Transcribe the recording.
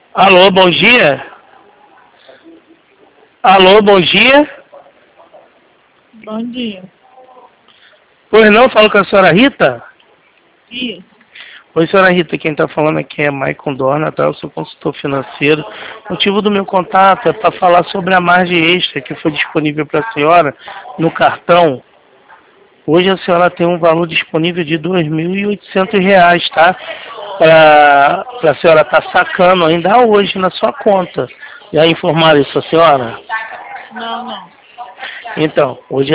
Alô, bom dia? Alô, bom dia? Bom dia. Pois não, falo com a senhora Rita? Isso. Oi, senhora Rita, quem está falando aqui é Maicon Dorna, tá? Eu sou consultor financeiro. O motivo do meu contato é para falar sobre a margem extra que foi disponível para a senhora no cartão. Hoje a senhora tem um valor disponível de R$ 2.800, tá? Para a senhora estar sacando ainda hoje na sua conta. Já informaram isso a senhora? Não, não. Então, hoje